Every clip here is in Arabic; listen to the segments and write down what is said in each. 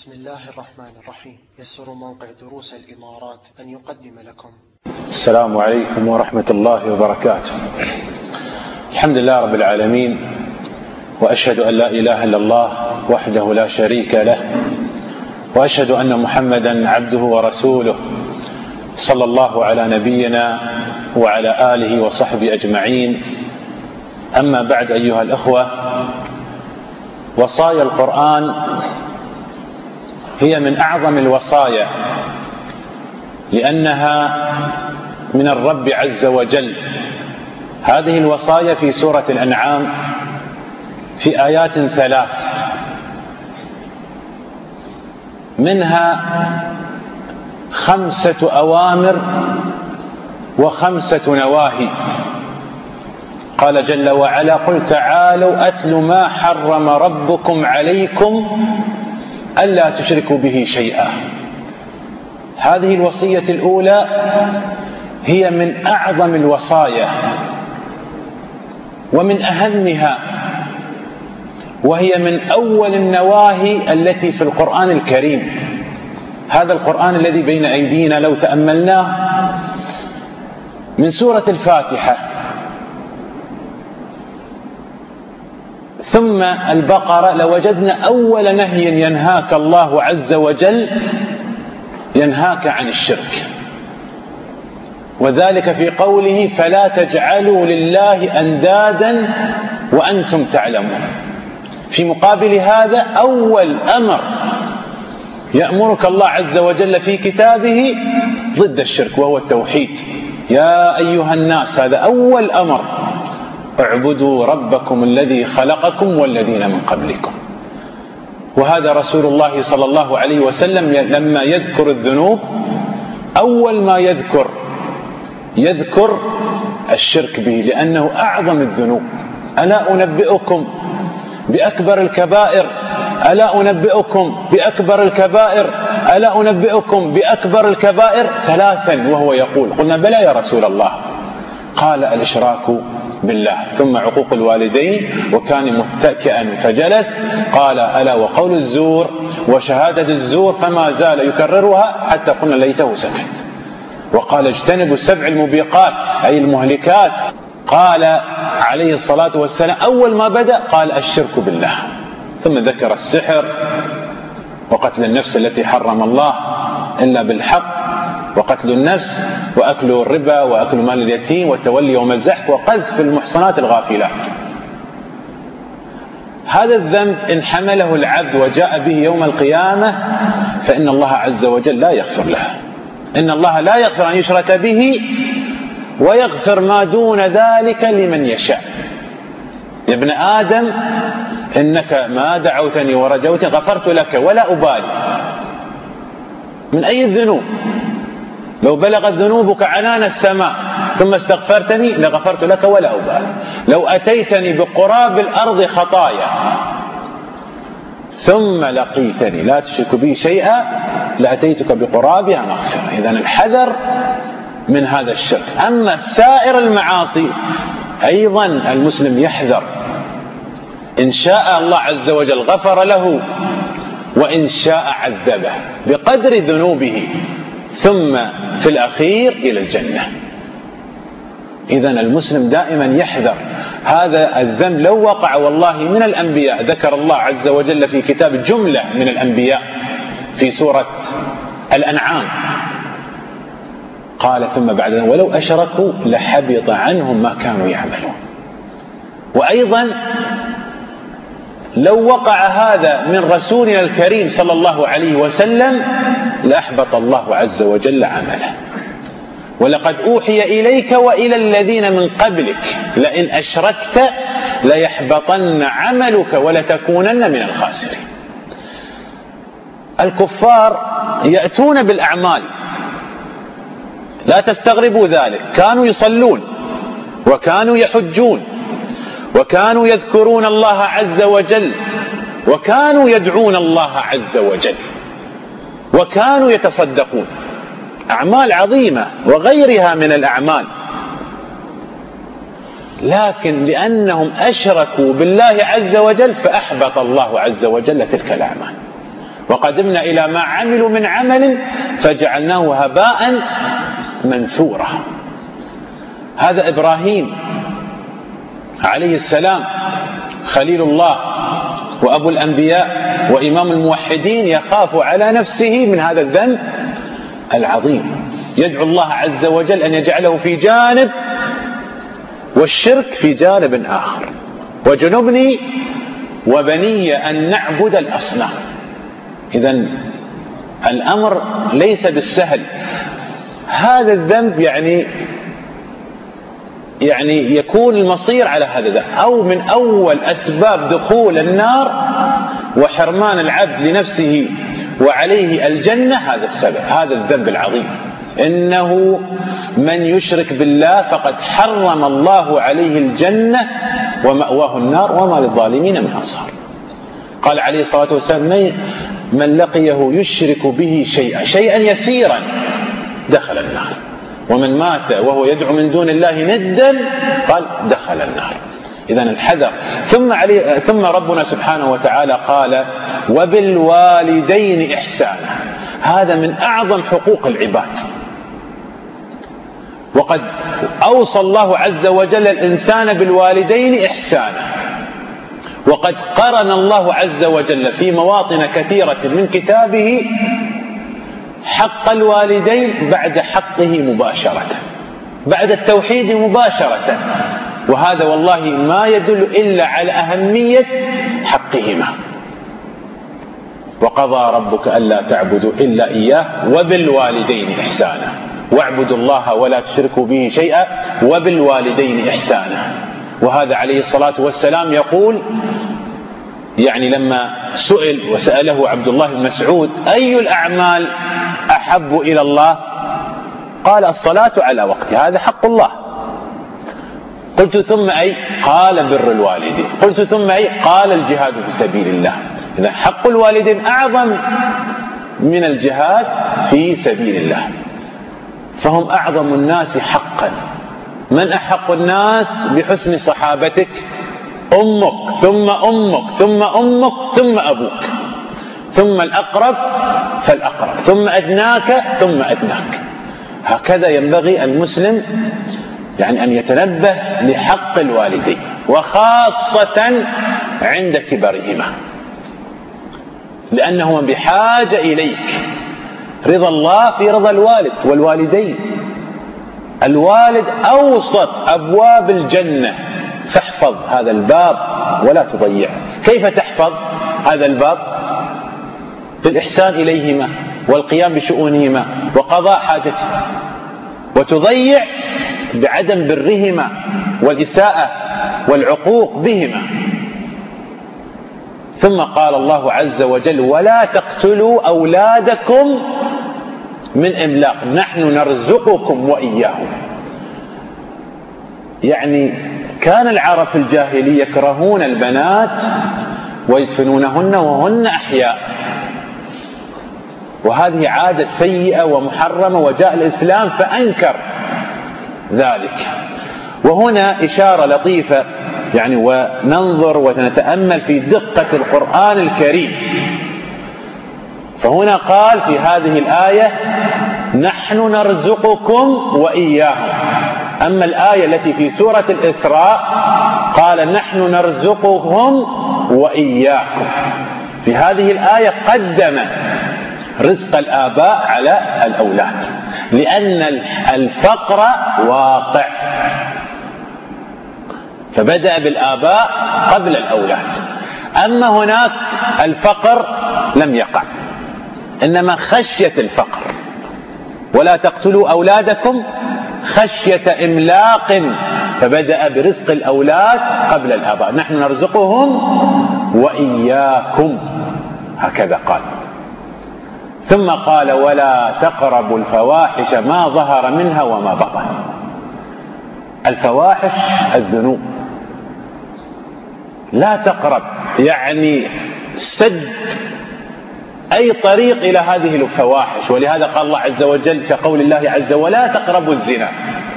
بسم الله الرحمن الرحيم. يسر موقع دروس الإمارات أن يقدم لكم. السلام عليكم ورحمة الله وبركاته. الحمد لله رب العالمين، وأشهد أن لا إله إلا الله وحده لا شريك له، وأشهد أن محمدا عبده ورسوله، صلى الله على نبينا وعلى آله وصحبه أجمعين. أما بعد، أيها الأخوة، وصايا القرآن هي من أعظم الوصايا، لأنها من الرب عز وجل. هذه الوصايا في سورة الأنعام في آيات 3، منها 5 أوامر و5 نواهي. قال جل وعلا: قل تعالوا أتل ما حرم ربكم عليكم ألا تشركوا به شيئا. هذه الوصية الأولى هي من أعظم الوصايا ومن أهمها، وهي من أول النواهي التي في القرآن الكريم. هذا القرآن الذي بين أيدينا لو تأملناه من سورة الفاتحة ثم البقرة لوجدنا أول نهي ينهاك الله عز وجل، ينهاك عن الشرك، وذلك في قوله: فلا تجعلوا لله أندادا وأنتم تعلمون. في مقابل هذا أول أمر يأمرك الله عز وجل في كتابه ضد الشرك، وهو التوحيد. يا أيها الناس، هذا أول أمر: اعبدوا ربكم الذي خلقكم والذين من قبلكم. وهذا رسول الله صلى الله عليه وسلم لما يذكر الذنوب أول ما يذكر الشرك به، لأنه أعظم الذنوب. ألا أنبئكم بأكبر الكبائر؟ ألا أنبئكم بأكبر الكبائر؟ ألا أنبئكم بأكبر الكبائر؟ 3 وهو يقول. قلنا: بلى يا رسول الله. قال: الإشراك بالله، ثم عقوق الوالدين، وكان متكئا فجلس. قال: ألا وقول الزور وشهادة الزور، فما زال يكررها حتى قلنا ليته سكت. وقال: اجتنبوا 7 الموبقات، أي المهلكات. قال عليه الصلاة والسلام أول ما بدأ قال: الشرك بالله، ثم ذكر السحر وقتل النفس التي حرم الله إلا بالحق، وقتل النفس، وأكل الربا، وأكل مال اليتيم، والتولي يوم الزحف، وقذف المحصنات الغافلات. هذا الذنب إن حمله العبد وجاء به يوم القيامة فإن الله عز وجل لا يغفر له. إن الله لا يغفر أن يشرك به، ويغفر ما دون ذلك لمن يشاء. يا ابن آدم، إنك ما دعوتني ورجوتني غفرت لك ولا أبالي. من أي الذنوب؟ لو بلغت ذنوبك عنان السماء ثم استغفرتني لغفرت لك ولا أبالي. لو أتيتني بقراب الأرض خطايا ثم لقيتني لا تشرك بي شيئا لأتيتك بقرابها مغفرة. إذن الحذر من هذا الشرك. أما سائر المعاصي أيضا المسلم يحذر. إن شاء الله عز وجل غفر له، وإن شاء عذبه بقدر ذنوبه، ثم في الأخير إلى الجنة. إذن المسلم دائما يحذر هذا الذنب. لو وقع والله من الأنبياء، ذكر الله عز وجل في كتاب جملة من الأنبياء في سورة الأنعام، قال: ثم بعد ذلك ولو أشركوا لحبط عنهم ما كانوا يعملون. وأيضا لو وقع هذا من رسولنا الكريم صلى الله عليه وسلم لأحبط الله عز وجل عمله. ولقد أوحي إليك وإلى الذين من قبلك لئن أشركت ليحبطن عملك ولتكونن من الخاسرين. الكفار يأتون بالأعمال، لا تستغربوا ذلك. كانوا يصلون، وكانوا يحجون، وكانوا يذكرون الله عز وجل، وكانوا يدعون الله عز وجل، وكانوا يتصدقون. أعمال عظيمة وغيرها من الأعمال، لكن لأنهم أشركوا بالله عز وجل فأحبط الله عز وجل تلك الأعمال. وقدمنا إلى ما عملوا من عمل فجعلناه هباء منثورا. هذا إبراهيم عليه السلام خليل الله وأبو الأنبياء وإمام الموحدين يخاف على نفسه من هذا الذنب العظيم، يدعو الله عز وجل أن يجعله في جانب والشرك في جانب آخر. وجنبني وبني أن نعبد الأصنام. إذن الأمر ليس بالسهل. هذا الذنب يعني يكون المصير على هذا الذنب، أو من أول أسباب دخول النار وحرمان العبد لنفسه وعليه الجنة هذا السبب، هذا الذنب العظيم. إنه من يشرك بالله فقد حرم الله عليه الجنة ومأواه النار وما للظالمين من أنصار. قال عليه الصلاة والسلام: من لقيه يشرك به شيئا يسيرا دخل النار، ومن مات وهو يدعو من دون الله ندا قال دخل النار. إذن الحذر. ثم ربنا سبحانه وتعالى قال: وبالوالدين إحسانا. هذا من أعظم حقوق العباد، وقد أوصى الله عز وجل الإنسان بالوالدين إحسانا، وقد قرن الله عز وجل في مواطن كثيرة من كتابه حق الوالدين بعد حقه مباشرة، بعد التوحيد مباشرة. وهذا والله ما يدل إلا على أهمية حقهما. وقضى ربك ألا تعبدوا إلا إياه وبالوالدين إحسانا واعبدوا الله ولا تشركوا به شيئا وبالوالدين إحسانا. وهذا عليه الصلاة والسلام يقول، لما وسأله عبد الله بن مسعود: أي الأعمال أحب إلى الله؟ قال: الصلاة على وقتها، هذا حق الله. قلت: ثم أي؟ قال: بر الوالدين. قلت: ثم أي؟ قال: الجهاد في سبيل الله. إذا حق الوالدين أعظم من الجهاد في سبيل الله، فهم أعظم الناس حقا. من أحق الناس بحسن صحابتك؟ أمك، ثم أمك، ثم أمك، ثم أبوك، ثم الأقرب فالأقرب، ثم أدناك ثم أدناك. هكذا ينبغي المسلم أن يتنبه لحق الوالدين، وخاصة عند كبرهما، لأنهما بحاجة إليك. رضا الله في رضا الوالد والوالدين. الوالد أوسط أبواب الجنة، فاحفظ هذا الباب ولا تضيعه. كيف تحفظ هذا الباب؟ بالإحسان إليهما والقيام بشؤونهما وقضاء حاجتهما، وتضيع بعدم برهما والإساءة والعقوق بهما. ثم قال الله عز وجل: ولا تقتلوا أولادكم من إملاق نحن نرزقكم وإياهم. كان العرب في الجاهلية يكرهون البنات ويدفنونهن وهن أحياء، وهذه عادة سيئة ومحرمة، وجاء الإسلام فأنكر ذلك. وهنا إشارة لطيفة وننظر ونتأمل في دقة القرآن الكريم. فهنا قال في هذه الآية: نحن نرزقكم وإياهم. أما الآية التي في سورة الإسراء قال: نحن نرزقهم وإياكم. في هذه الآية قدم رزق الآباء على الأولاد، لأن الفقر واقع، فبدأ بالآباء قبل الأولاد. أما هناك الفقر لم يقع، إنما خشية الفقر. ولا تقتلوا أولادكم خشية إملاق، فبدأ برزق الأولاد قبل الآباء. نحن نرزقهم وإياكم، هكذا قال. ثم قال: ولا تقربوا الفواحش ما ظهر منها وما بطن. الفواحش الذنوب، لا تقرب، سد أي طريق إلى هذه الفواحش. ولهذا قال الله عز وجل كقول الله عز وجل: ولا تقربوا الزنا.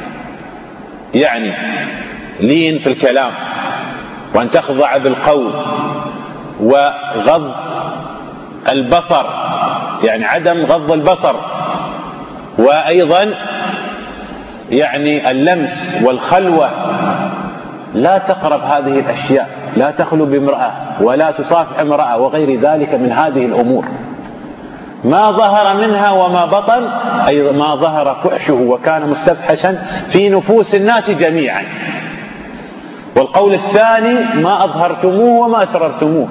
لين في الكلام، وأن تخضع بالقول، وغض البصر، يعني عدم غض البصر، وأيضا يعني اللمس والخلوة. لا تقرب هذه الأشياء، لا تخلو بامرأة ولا تصافح امرأة وغير ذلك من هذه الأمور، ما ظهر منها وما بطن، أي ما ظهر فحشه وكان مستفحشا في نفوس الناس جميعا. والقول الثاني ما أظهرتموه وما أسررتموه.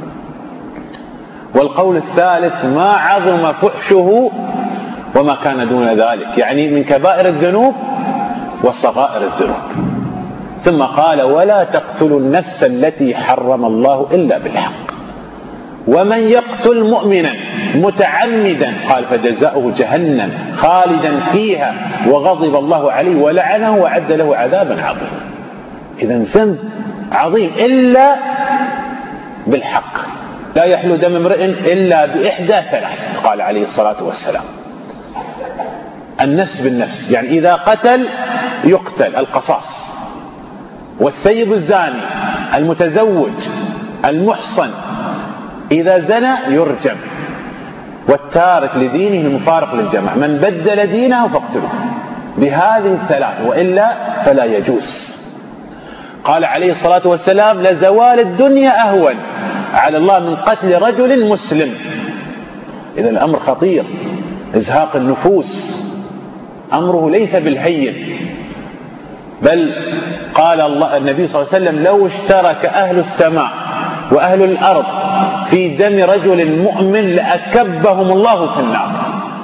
والقول الثالث ما عظم فحشه وما كان دون ذلك، يعني من كبائر الذنوب وصغائر الذنوب. ثم قال ولا تقتلوا النفس التي حرم الله إلا بالحق ومن يقتل مؤمنا متعمدا قال فجزاؤه جهنم خالدا فيها وغضب الله عليه ولعنه وأعد له عذابا عظيما. إذن ذنب عظيم إلا بالحق. لا يحل دم امرئ إلا بإحدى ثلاث قال عليه الصلاة والسلام: النفس بالنفس، يعني إذا قتل يقتل القصاص، والثيب الزاني المتزوج المحصن إذا زنى يرجم، والتارك لدينه المفارق للجماعة من بدل دينه فاقتله، بهذه الثلاث وإلا فلا يجوز. قال عليه الصلاة والسلام: لزوال الدنيا أهون على الله من قتل رجل مسلم. إذا الأمر خطير، إزهاق النفوس أمره ليس بالهين، بل قال الله النبي صلى الله عليه وسلم: لو اشترك أهل السماء وأهل الأرض في دم رجل مؤمن لأكبهم الله في النار.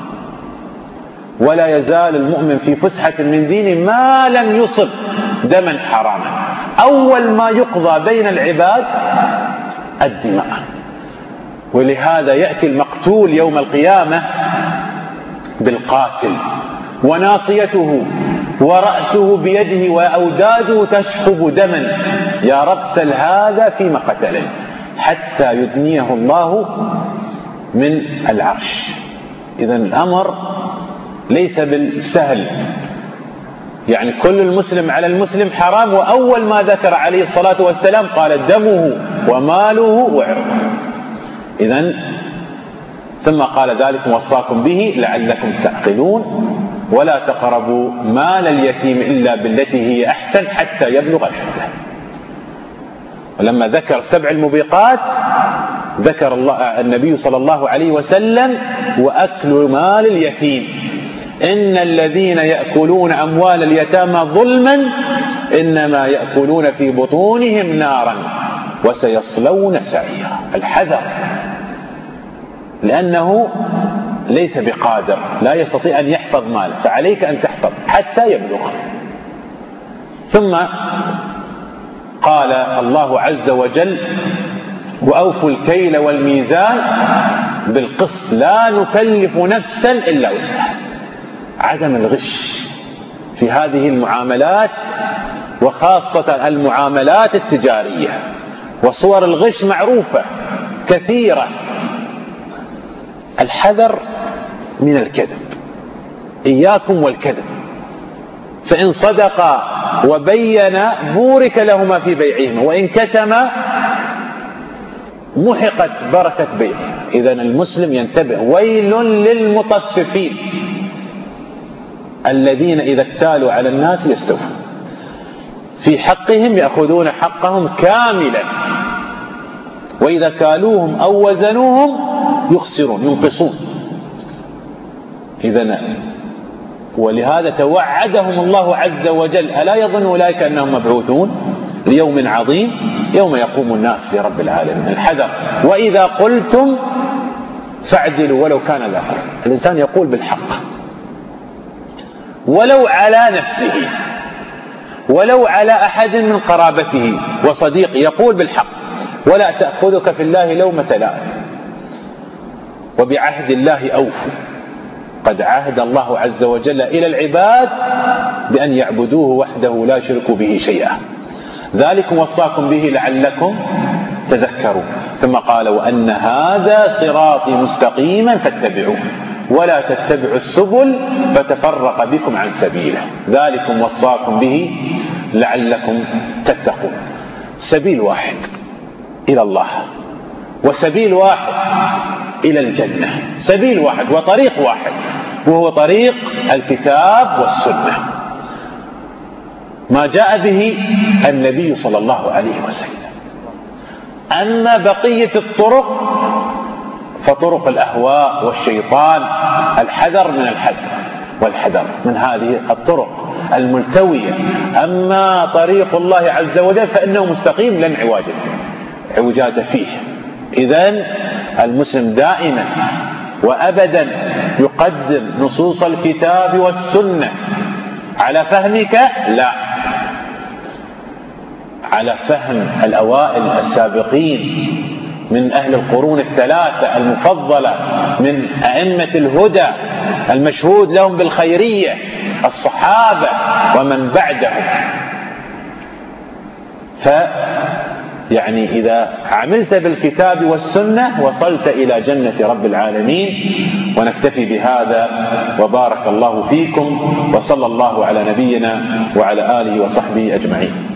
ولا يزال المؤمن في فسحة من دينه ما لم يصب دما حراما. أول ما يقضى بين العباد الدماء، ولهذا يأتي المقتول يوم القيامة بالقاتل وناصيته ورأسه بيده وأوداده تشخب دما، يا رب سل هذا فيما قتله، حتى يدنيه الله من العرش. إذن الأمر ليس بالسهل، يعني كل المسلم على المسلم حرام. وأول ما ذكر عليه الصلاة والسلام قال: دمه وماله وعرضه. إذن ثم قال: ذلك وصاكم به لعلكم تعقلون ولا تقربوا مال اليتيم إلا بالتي هي أحسن حتى يبلغ أشده. ولما ذكر 7 الموبقات ذكر النبي صلى الله عليه وسلم: وأكل مال اليتيم، إن الذين يأكلون أموال اليتامى ظلما إنما يأكلون في بطونهم نارا وسيصلون سعيرا. الحذر، لأنه ليس بقادر، لا يستطيع أن يحفظ ماله، فعليك أن تحفظ حتى يبلغ. ثم قال الله عز وجل: وأوفوا الكيل والميزان بالقسط لا نكلف نفسا إلا وسعها. عدم الغش في هذه المعاملات، وخاصة المعاملات التجارية، وصور الغش معروفة كثيرة. الحذر من الكذب، إياكم والكذب، فإن صدقا وبينا بورك لهما في بيعهما وإن كتما محقت بركة بيعه. إذن المسلم ينتبه: ويل للمطففين الذين إذا اكتالوا على الناس يستوفون، في حقهم يأخذون حقهم كاملا، وإذا كالوهم أو وزنوهم يخسرون ينقصون. إذن ولهذا توعدهم الله عز وجل: ألا يظن أولئك أنهم مبعوثون ليوم عظيم يوم يقوم الناس لرب العالمين. الحذر. وإذا قلتم فاعدلوا ولو كان ذا قربى. الإنسان يقول بالحق ولو على نفسه ولو على أحد من قرابته وصديقه، يقول بالحق. ولا تأخذك في الله لومة لائم، وبعهد الله أوفوا، قد عهد الله عز وجل إلى العباد بأن يعبدوه وحده لا يشركوا به شيئا. ذلكم وصاكم به لعلكم تذكرون. ثم قال: وأن هذا صراطي مستقيما فاتبعوه ولا تتبعوا السبل فتفرق بكم عن سبيله ذلكم وصاكم به لعلكم تتقون. سبيل واحد إلى الله، وسبيل واحد إلى الجنة، سبيل واحد وطريق واحد، وهو طريق الكتاب والسنة، ما جاء به النبي صلى الله عليه وسلم. أما بقية الطرق فطرق الأهواء والشيطان، الحذر من الحذر والحذر من هذه الطرق الملتوية. أما طريق الله عز وجل فإنه مستقيم لا اعوجاج فيه. إذن المسلم دائما وأبدا يقدم نصوص الكتاب والسنة على فهمك، لا، على فهم الأوائل السابقين من أهل القرون الثلاثة المفضلة، من أئمة الهدى المشهود لهم بالخيرية، الصحابة ومن بعدهم. يعني إذا عملت بالكتاب والسنة وصلت إلى جنة رب العالمين. ونكتفي بهذا، وبارك الله فيكم، وصلى الله على نبينا وعلى آله وصحبه أجمعين.